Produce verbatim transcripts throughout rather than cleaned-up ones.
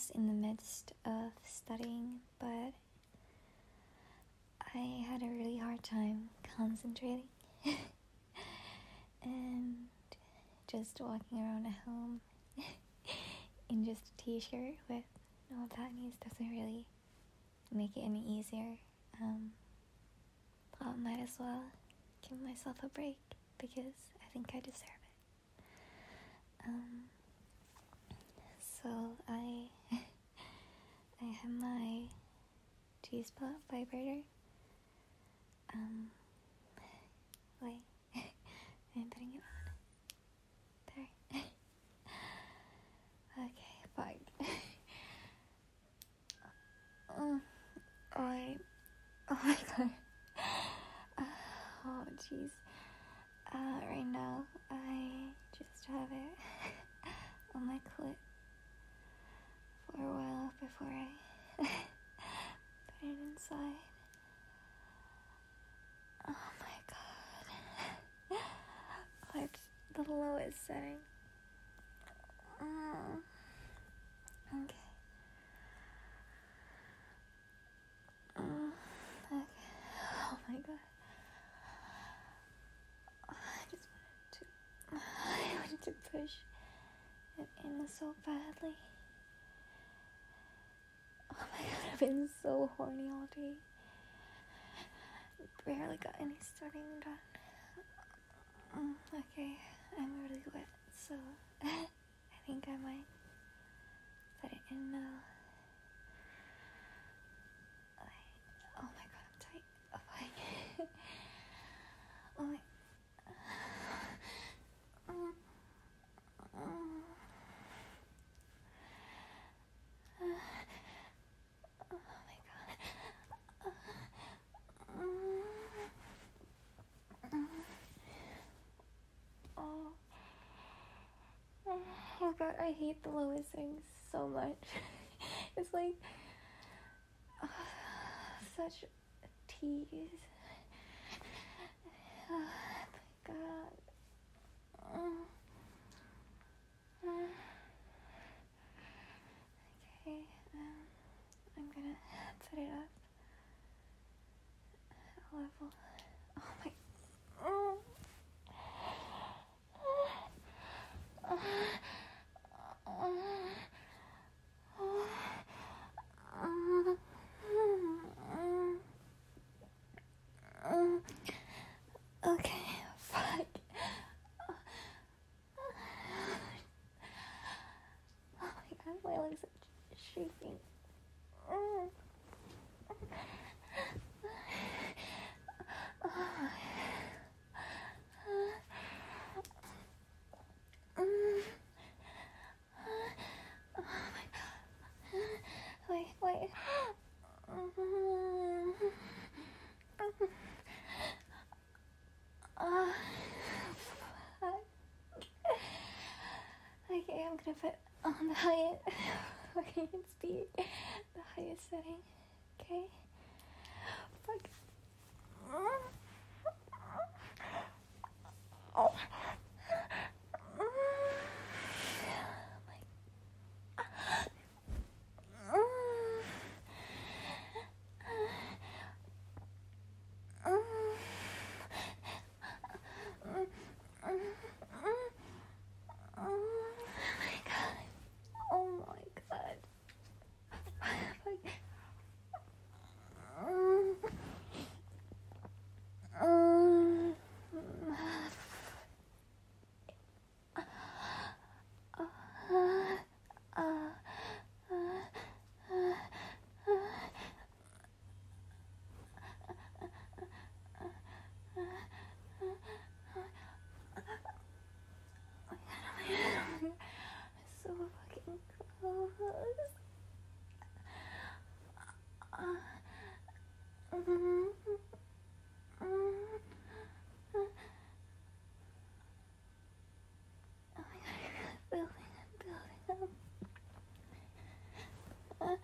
just in the midst of studying, but I had a really hard time concentrating. And just walking around at home in just a t-shirt with no panties doesn't really make it any easier. Um, thought I might as well give myself a break because I think I deserve it. Um, so I I have my G-spot vibrator. Um, wait, I'm putting it on. There. Okay, fine. oh, I, oh my god. Oh, jeez. Uh, right now, I just have it on my clit for a while before I put it inside. Oh my god. Like the lowest setting. Mm. Okay. Mm. Okay. Oh my god. I just wanted to. I wanted to push it in so badly. Oh my god, I've been so horny all day. Barely got any studying done. Mm, okay, I'm really wet, so I think I might put it in now. I, oh my god, I'm tight. Oh my. Oh my. Mm, mm. Oh my god. Mm, mm. Oh. Oh god, I hate the lowest things so much. It's like uh, such a tease. Oh my god. Mm. Mm. Okay, um, I'm gonna put it up a level. Oh my. Mm. Okay, fuck. Oh my god, my legs are shaking. Wait, wait. Uh, okay, I'm gonna put on the highest. Okay, it's the the highest setting. Okay. Fuck. Oh. So fucking close. Uh, mm-hmm. Mm-hmm. Oh my god, I'm building, I'm building up. Uh,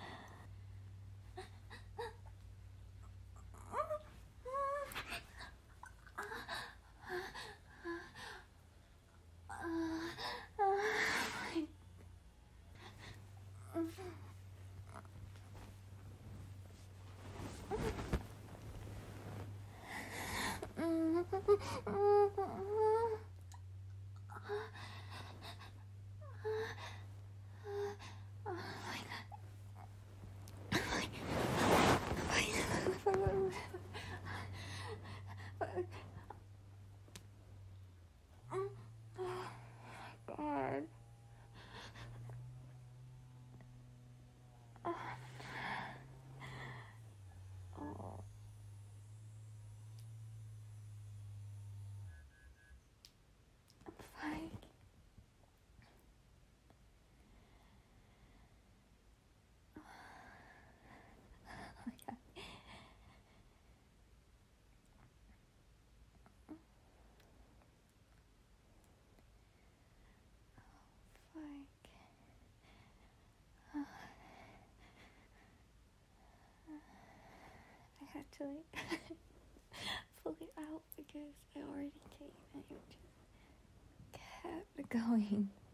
actually pull it out because I already came and it just kept going.